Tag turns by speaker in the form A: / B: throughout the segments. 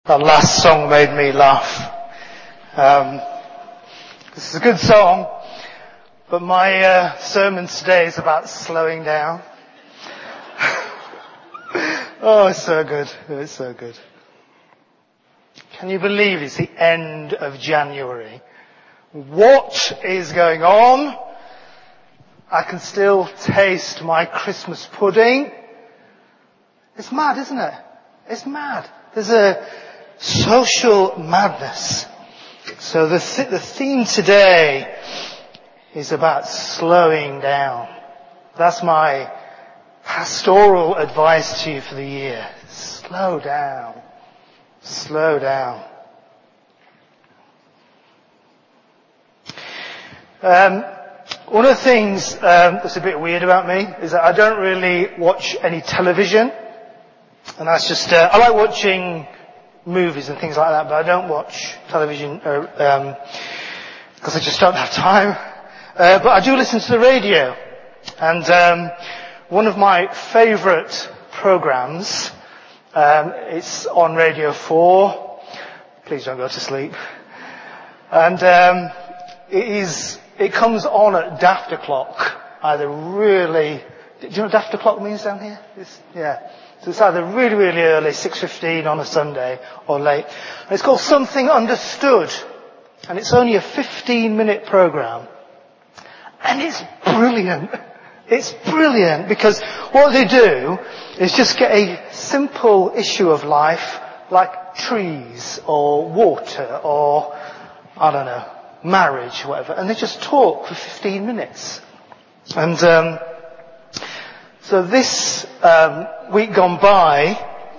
A: That last song made me laugh. This is a good song, but my sermon today is about slowing down. Oh, it's so good. It's so good. Can you believe it's the end of January? What is going on? I can still taste my Christmas pudding. It's mad, isn't it? It's mad. There's a social madness. So the theme today is about slowing down. That's my pastoral advice to you for the year. Slow down. Slow down. One of the things that's a bit weird about me is that I don't really watch any television. And that's just, I like watching movies and things like that, but I don't watch television because I just don't have time. But I do listen to the radio. And one of my favourite programmes, it's on Radio 4. Please don't go to sleep. And it comes on at daft o'clock. Do you know what daft o'clock means down here? So it's either really, really early, 6:15 on a Sunday, or late. And it's called Something Understood. And it's only a 15-minute programme. And it's brilliant. It's brilliant because what they do is just get a simple issue of life, like trees, or water, or, I don't know, marriage, whatever. And they just talk for 15 minutes. And so this week gone by,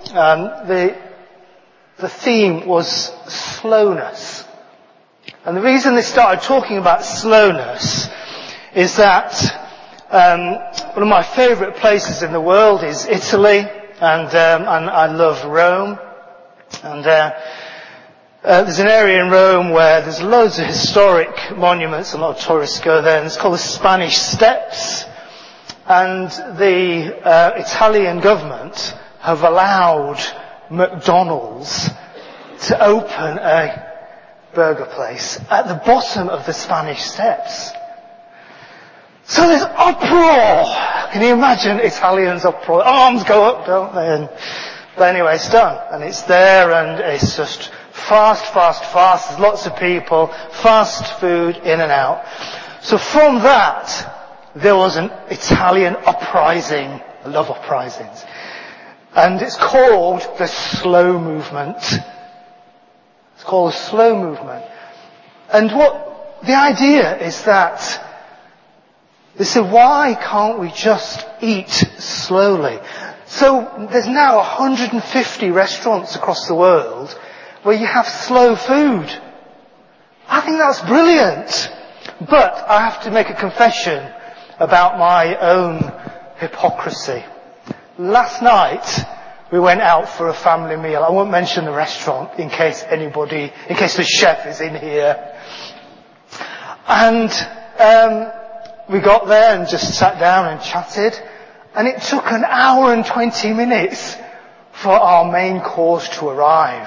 A: the theme was slowness. And the reason they started talking about slowness is that one of my favourite places in the world is Italy, and I love Rome. And there's an area in Rome where there's loads of historic monuments, a lot of tourists go there, and it's called the Spanish Steps. And the Italian government have allowed McDonald's to open a burger place at the bottom of the Spanish Steps. So there's uproar. Can you imagine Italians' uproar? Arms go up, don't they? But anyway, it's done. And it's there, and it's just fast. There's lots of people, fast food, in and out. So from that, there was an Italian uprising. I love uprisings. And it's called the slow movement. It's called the slow movement. And the idea is that they said, why can't we just eat slowly? So there's now 150 restaurants across the world where you have slow food. I think that's brilliant. But I have to make a confession about my own hypocrisy. Last night, we went out for a family meal. I won't mention the restaurant in case the chef is in here. And we got there and just sat down and chatted. And it took an hour and 20 minutes for our main course to arrive.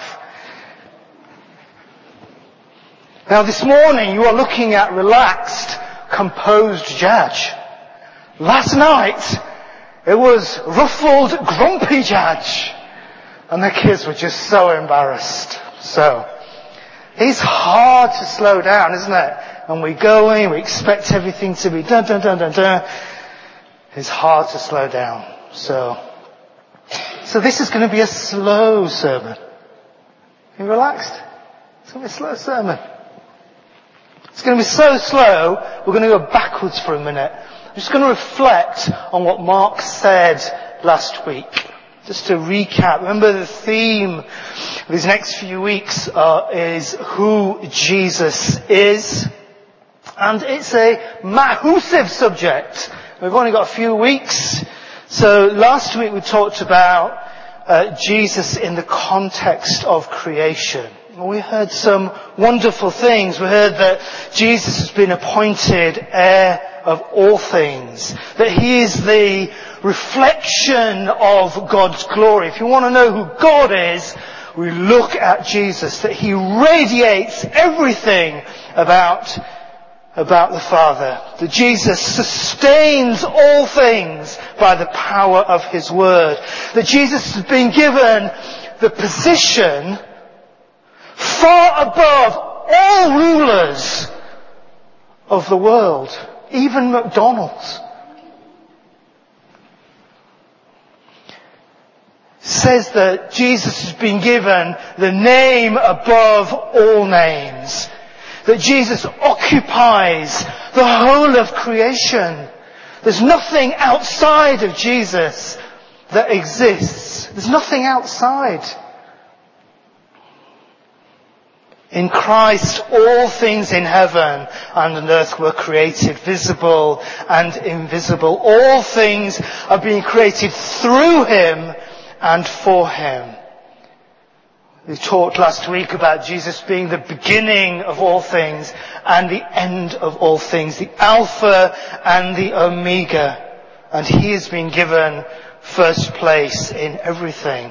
A: Now this morning, you are looking at relaxed, composed Judge. Last night, it was ruffled, grumpy Judge. And the kids were just so embarrassed. So, it's hard to slow down, isn't it? And we go in, we expect everything to be dun. It's hard to slow down. So this is going to be a slow sermon. Are you relaxed? It's going to be a slow sermon. It's going to be so slow, we're going to go backwards for a minute. I'm just going to reflect on what Mark said last week. Just to recap, remember the theme of these next few weeks is who Jesus is. And it's a massive subject. We've only got a few weeks. So last week we talked about Jesus in the context of creation. We heard some wonderful things. We heard that Jesus has been appointed heir of all things. That he is the reflection of God's glory. If you want to know who God is, we look at Jesus, that he radiates everything about the Father. That Jesus sustains all things by the power of his word. That Jesus has been given the position far above all rulers of the world, even McDonald's. Says that Jesus has been given the name above all names. That Jesus occupies the whole of creation. There's nothing outside of Jesus that exists. There's nothing outside. In Christ, all things in heaven and on earth were created, visible and invisible. All things are being created through him and for him. We talked last week about Jesus being the beginning of all things and the end of all things, the Alpha and the Omega. And he has been given first place in everything.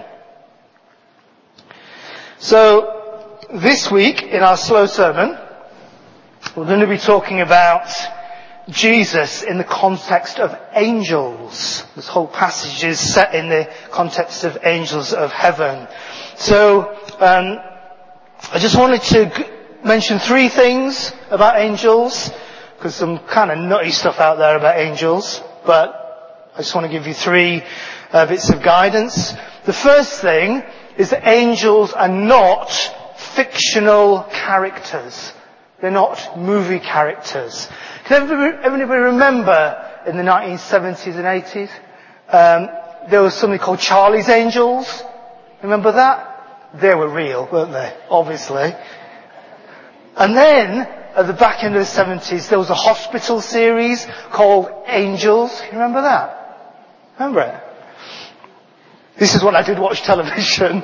A: So, this week in our slow sermon, we're going to be talking about Jesus in the context of angels. This whole passage is set in the context of angels of heaven. So, I just wanted to mention 3 things about angels, because some kind of nutty stuff out there about angels, but I just want to give you 3 bits of guidance. The first thing is that angels are not fictional characters. They're not movie characters. Can everybody remember in the 1970s and 80s, there was something called Charlie's Angels? Remember that? They were real, weren't they? Obviously. And then, at the back end of the 70s, there was a hospital series called Angels. You remember that? Remember it? This is when I did watch television.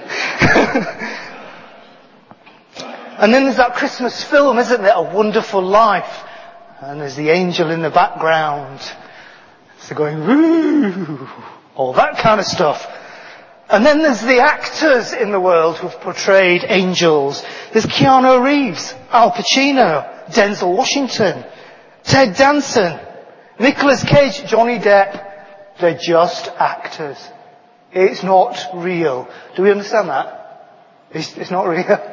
A: And then there's that Christmas film, isn't there? A Wonderful Life. And there's the angel in the background. So going, woo, all that kind of stuff. And then there's the actors in the world who've portrayed angels. There's Keanu Reeves, Al Pacino, Denzel Washington, Ted Danson, Nicolas Cage, Johnny Depp. They're just actors. It's not real. Do we understand that? It's not real.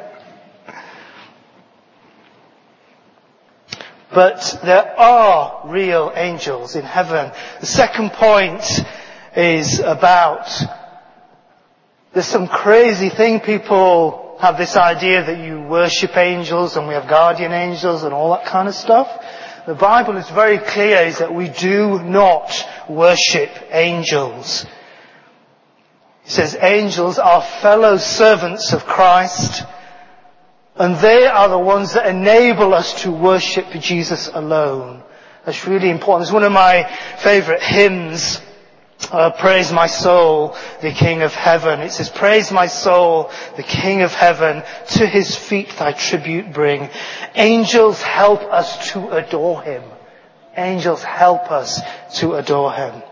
A: But there are real angels in heaven. The second point is about, there's some crazy thing, people have this idea that you worship angels and we have guardian angels and all that kind of stuff. The Bible is very clear, is that we do not worship angels. It says angels are fellow servants of Christ, and they are the ones that enable us to worship Jesus alone. That's really important. It's one of my favourite hymns, Praise My Soul, the King of Heaven. It says, praise my soul, the King of Heaven, to his feet thy tribute bring. Angels help us to adore him. Angels help us to adore him.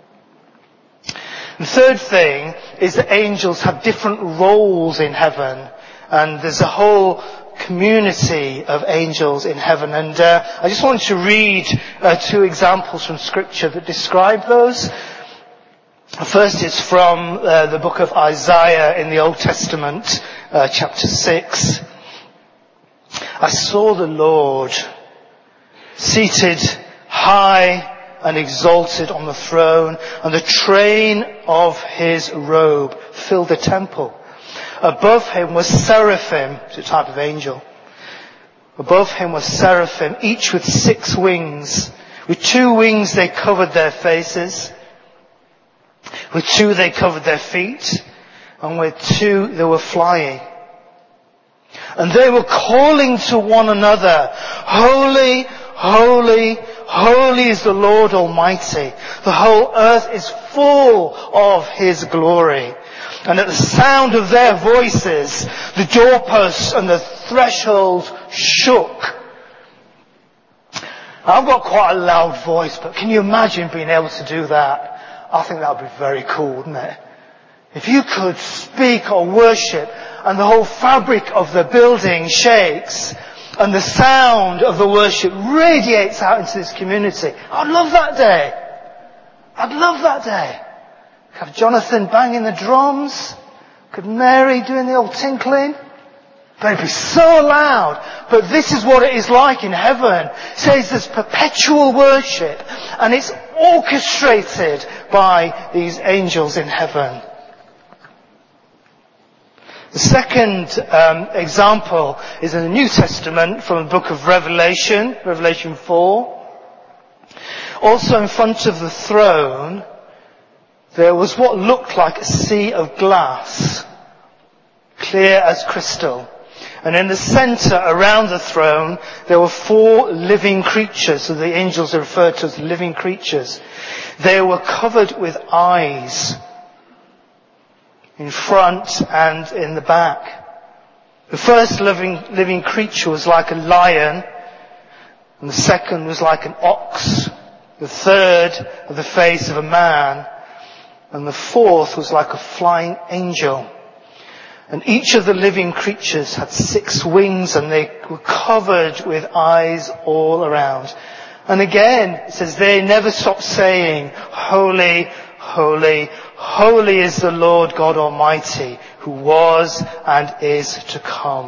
A: The third thing is that angels have different roles in heaven. And there's a whole community of angels in heaven. And I just wanted to read 2 examples from Scripture that describe those. First is from the book of Isaiah in the Old Testament, chapter 6. I saw the Lord seated high and exalted on the throne, and the train of his robe filled the temple. Above him was seraphim, it's a type of angel. Above him was seraphim, each with 6 wings. With 2 wings they covered their faces. With 2 they covered their feet. And with 2 they were flying. And they were calling to one another, Holy, holy, holy is the Lord Almighty. The whole earth is full of his glory. And at the sound of their voices, the doorposts and the thresholds shook. I've got quite a loud voice, but can you imagine being able to do that? I think that would be very cool, wouldn't it? If you could speak or worship and the whole fabric of the building shakes and the sound of the worship radiates out into this community, I'd love that day. I'd love that day. Could have Jonathan banging the drums. Could Mary doing the old tinkling. But it'd be so loud. But this is what it is like in heaven. It says there's perpetual worship and it's orchestrated by these angels in heaven. The second example is in the New Testament from the book of Revelation, Revelation 4. Also in front of the throne, there was what looked like a sea of glass, clear as crystal. And in the center, around the throne, there were 4 living creatures. So the angels are referred to as living creatures. They were covered with eyes, in front and in the back. The first living creature was like a lion, and the second was like an ox. The third had the face of a man, and the fourth was like a flying angel. And each of the living creatures had 6 wings, and they were covered with eyes all around. And again, it says they never stopped saying, "Holy, holy, holy is the Lord God Almighty, who was and is to come."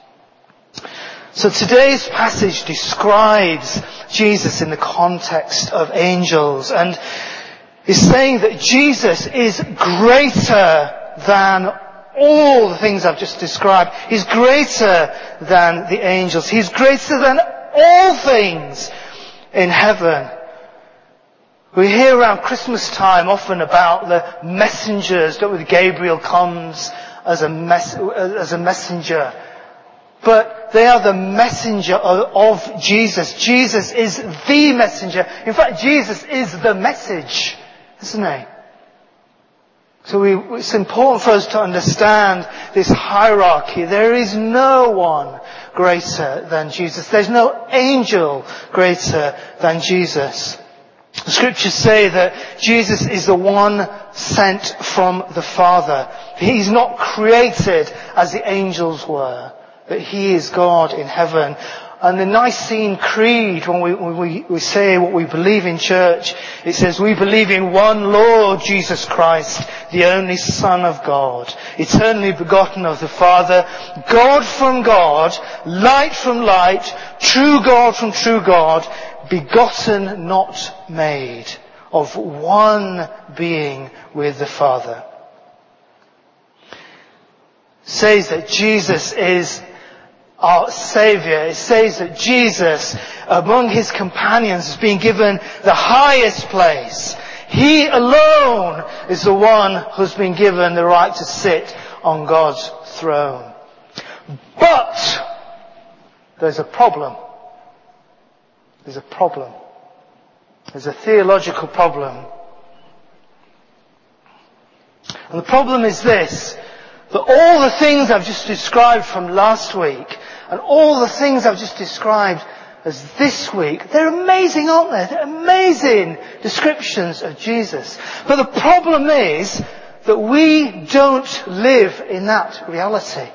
A: So today's passage describes Jesus in the context of angels, and is saying that Jesus is greater than all the things I've just described. He's greater than the angels. He's greater than all things in heaven. We hear around Christmas time often about the messengers, that with Gabriel comes as a messenger. But they are the messenger of Jesus. Jesus is the messenger. In fact, Jesus is the message, isn't he? So it's important for us to understand this hierarchy. There is no one greater than Jesus. There's no angel greater than Jesus. The scriptures say that Jesus is the one sent from the Father. He's not created as the angels were, but he is God in heaven. And the Nicene Creed, when we say what we believe in church, it says we believe in one Lord Jesus Christ, the only Son of God, eternally begotten of the Father, God from God, light from light, true God from true God, begotten, not made, of one being with the Father. It says that Jesus is our Saviour. It says that Jesus, among his companions, has been given the highest place. He alone is the one who's been given the right to sit on God's throne. But there's a problem. There's a problem. There's a theological problem. And the problem is this, that all the things I've just described from last week, and all the things I've just described as this week, they're amazing, aren't they? They're amazing descriptions of Jesus. But the problem is that we don't live in that reality.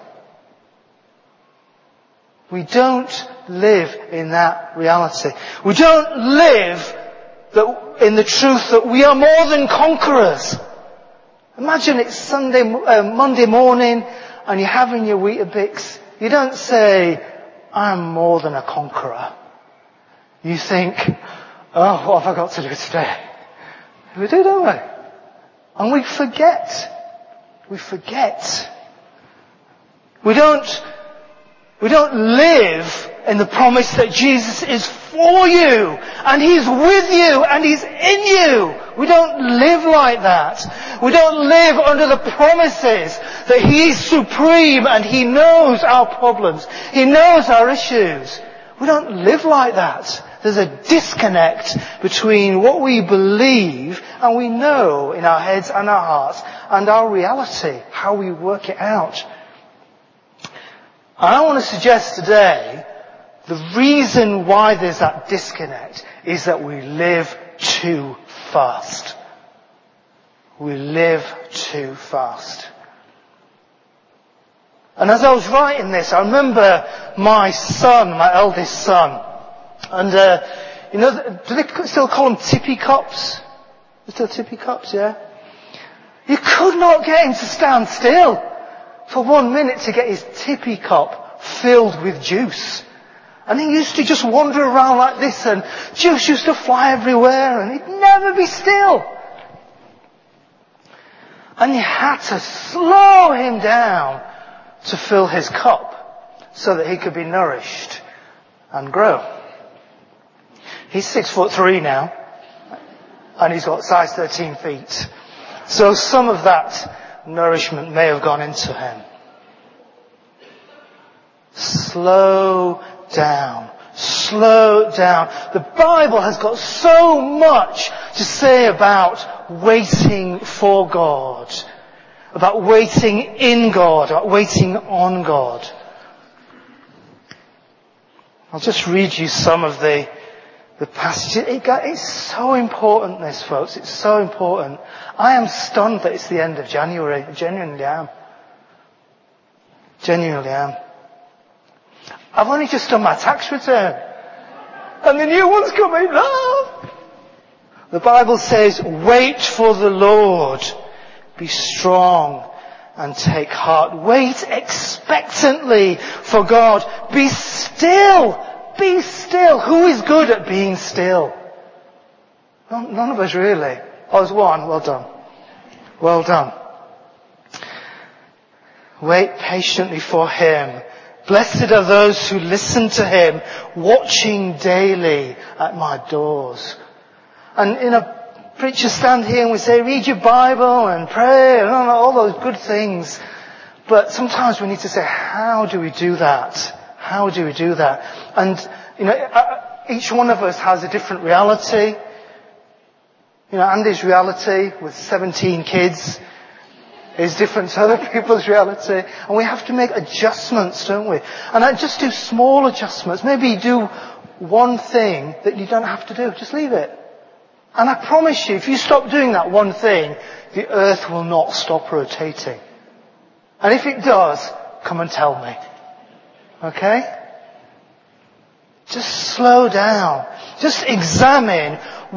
A: We don't live in that reality. We don't live in the truth that we are more than conquerors. Imagine it's Monday morning and you're having your Weetabix. You don't say, "I'm more than a conqueror." You think, "Oh, what have I got to do today?" We do, don't we? And we forget. We forget. We don't live in the promise that Jesus is for you, and he's with you, and he's in you. We don't live like that. We don't live under the promises that he's supreme and he knows our problems. He knows our issues. We don't live like that. There's a disconnect between what we believe and we know in our heads and our hearts and our reality, how we work it out. And I want to suggest today the reason why there's that disconnect is that we live too fast. We live too fast. And as I was writing this, I remember my son, my eldest son, and do they still call them tippy cups? Still tippy cups, yeah? You could not get him to stand still for 1 minute to get his tippy cup filled with juice. And he used to just wander around like this, and juice used to fly everywhere, and he'd never be still. And you had to slow him down to fill his cup so that he could be nourished and grow. He's 6'3" now, and he's got size 13 feet. So some of that nourishment may have gone into him. Slow down. Slow down. The Bible has got so much to say about waiting for God, about waiting in God, about waiting on God. I'll just read you some of the passages. It's so important, this, folks. It's so important. I am stunned that it's the end of January. I genuinely am. Genuinely am. I've only just done my tax return. And the new one's coming. Oh! The Bible says, wait for the Lord. Be strong and take heart. Wait expectantly for God. Be still. Be still. Who is good at being still? None of us really. Oh, there's one. Well done. Well done. Wait patiently for Him. Blessed are those who listen to Him, watching daily at my doors. And preachers stand here and we say, read your Bible and pray and all those good things. But sometimes we need to say, how do we do that? How do we do that? And, each one of us has a different reality. Andy's reality with 17 kids is different to other people's reality. And we have to make adjustments, don't we? And I just do small adjustments. Maybe do one thing that you don't have to do. Just leave it. And I promise you, if you stop doing that one thing, the earth will not stop rotating. And if it does, come and tell me. Okay? Just slow down. Just examine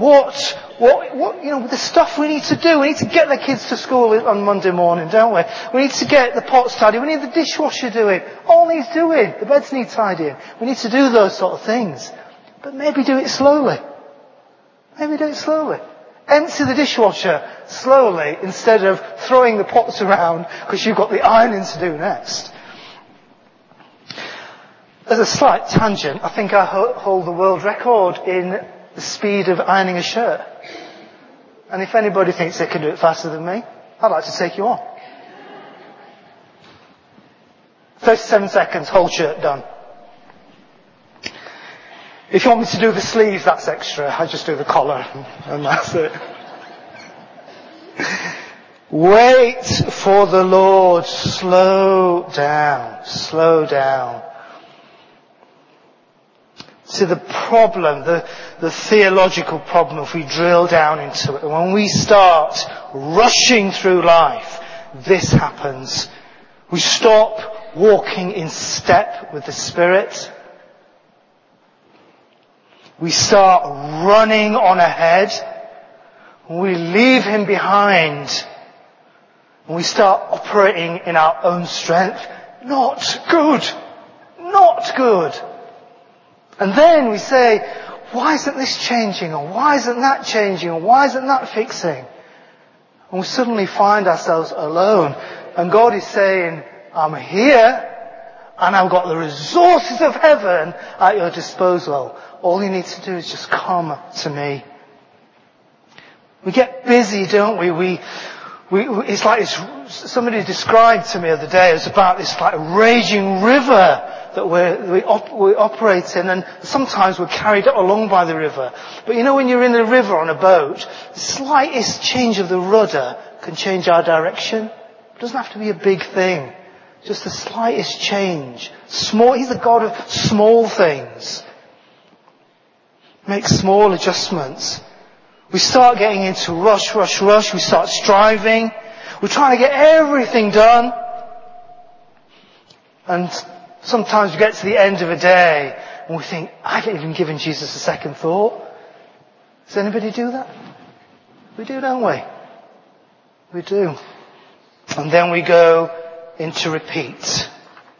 A: the stuff we need to do. We need to get the kids to school on Monday morning, don't we? We need to get the pots tidy. We need the dishwasher doing. All needs doing. The beds need tidying. We need to do those sort of things. But maybe do it slowly. Maybe do it slowly. Empty the dishwasher slowly instead of throwing the pots around because you've got the ironing to do next. As a slight tangent, I think I hold the world record in the speed of ironing a shirt. And if anybody thinks they can do it faster than me, I'd like to take you on. 37 seconds, whole shirt done. If you want me to do the sleeves, that's extra. I just do the collar and that's it. Wait for the Lord. Slow down. Slow down. See, the problem, the theological problem, if we drill down into it, when we start rushing through life, this happens. We stop walking in step with the Spirit. We start running on ahead. We leave Him behind. And we start operating in our own strength. Not good. Not good. And then we say, why isn't this changing? Or why isn't that changing? Or why isn't that fixing? And we suddenly find ourselves alone. And God is saying, I'm here. And I've got the resources of heaven at your disposal. All you need to do is just come to me. We get busy, don't we? It's like somebody described to me the other day, it's about this like raging river that we operate in, and sometimes we're carried along by the river. But when you're in a river on a boat, the slightest change of the rudder can change our direction. It doesn't have to be a big thing. Just the slightest change. He's the God of small things. Make small adjustments. We start getting into rush. We start striving. We're trying to get everything done. And sometimes we get to the end of a day and we think, I haven't even given Jesus a second thought. Does anybody do that? We do, don't we? We do. And then we go into repeat.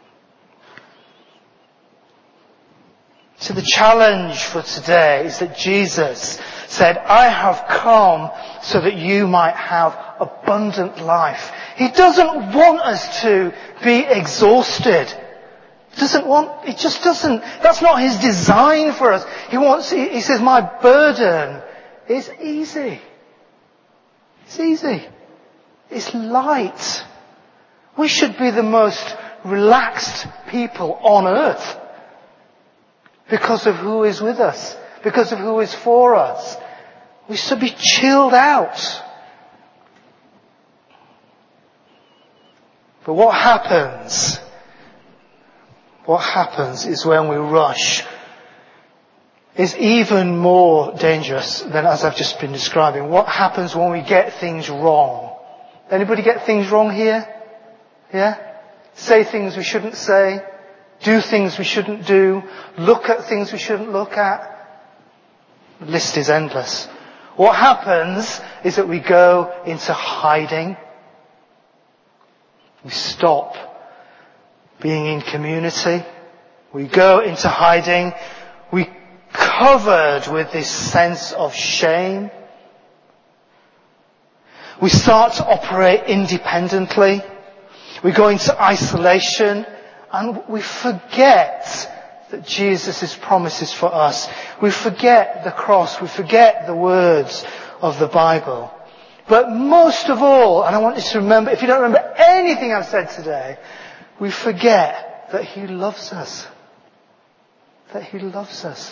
A: So the challenge for today is that Jesus said, I have come so that you might have abundant life. He doesn't want us to be exhausted. He just doesn't, that's not his design for us. He says, my burden is easy. It's easy. It's light. We should be the most relaxed people on earth because of who is with us, because of who is for us. We should be chilled out. But what happens is when we rush is even more dangerous than as I've just been describing. What happens when we get things wrong? Anybody get things wrong here? Yeah? Say things we shouldn't say. Do things we shouldn't do. Look at things we shouldn't look at. The list is endless. What happens is that we go into hiding. We stop being in community. We go into hiding. We covered with this sense of shame. We start to operate independently. We go into isolation and we forget that Jesus' promises for us. We forget the cross. We forget the words of the Bible. But most of all, and I want you to remember, if you don't remember anything I've said today, we forget that He loves us. That He loves us.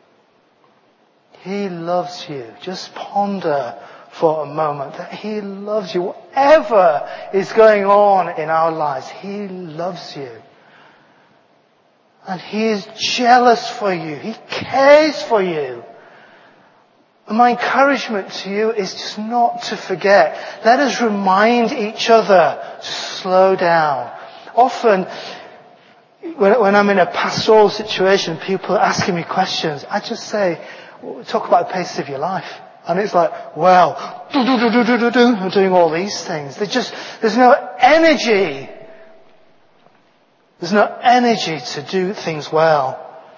A: He loves you. Just ponder for a moment that He loves you. Whatever is going on in our lives, He loves you. And He is jealous for you. He cares for you. And my encouragement to you is just not to forget. Let us remind each other to slow down. Often, when I'm in a pastoral situation, people are asking me questions, I just say, talk about the pace of your life. And it's like, well, I'm doing all these things. There's no energy. There's no energy to do things well.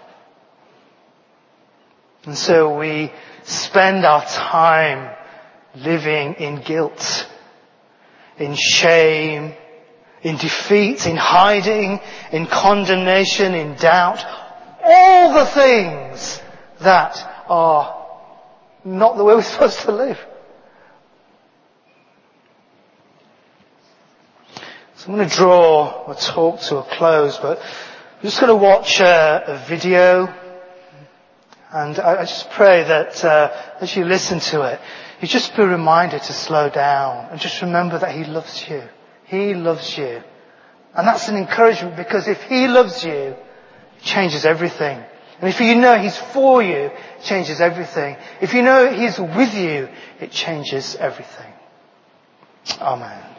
A: And so we spend our time living in guilt, in shame, in defeat, in hiding, in condemnation, in doubt. All the things that are not the way we're supposed to live. So I'm going to draw a talk to a close, but I'm just going to watch a video. And I just pray that as you listen to it, you just be reminded to slow down and just remember that He loves you. He loves you. And that's an encouragement, because if He loves you, it changes everything. And if you know He's for you, it changes everything. If you know He's with you, it changes everything. Amen.